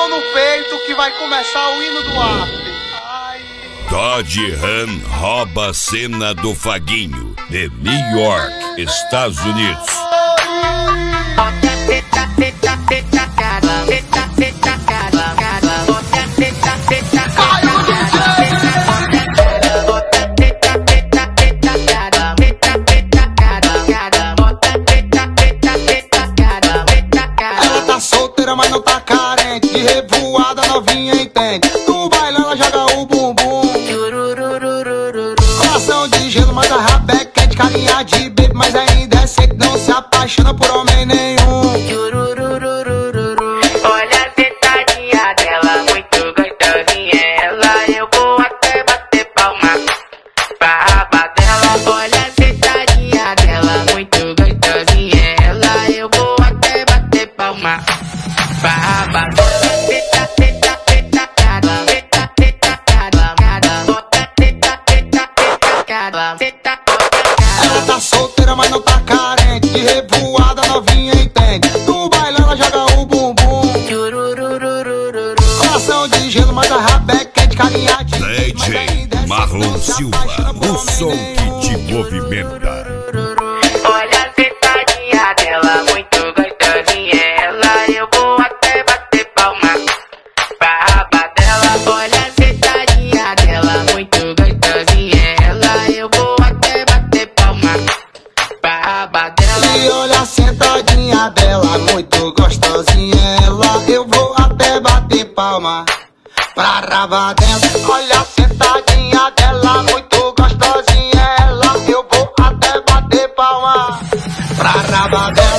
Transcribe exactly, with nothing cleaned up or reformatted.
mão no peito que vai começar o hino do after. Dodge Ram rouba a cena do Vaguinho, de New York, Estados Unidos. Ela tá solteira, mas não tá carente. De revoada novinha entende. No baile ela joga o bumbum. Coração de gelo, mas a rabeca é de carinha de baby. Mas ainda é seco, não se apaixona por homem nenhum. Olha a sentadinha dela, muito gostosinha ela. Eu vou até bater palma pra raba dela. Olha a sentadinha dela, muito gostosinha ela. Eu vou até bater palma pra raba dela. Ela tá solteira, mas não tá carente. De revoada novinha entende. No baile ela joga o bumbum. Coração de gelo, mas a rabeca é de carinha de D J Marlon Silva, o som que te movimenta. Olha a sentadinha dela, muito gostosinha ela. Eu vou até bater palma pra raba dela. Olha a sentadinha dela, muito gostosinha ela. Eu vou até bater palma pra raba dela. E olha a sentadinha dela, muito gostosinha ela. Eu vou até bater palma pra raba dela. Olha a sentadinha dela, muito gostosinha ela. Eu vou até bater palma pra raba dela.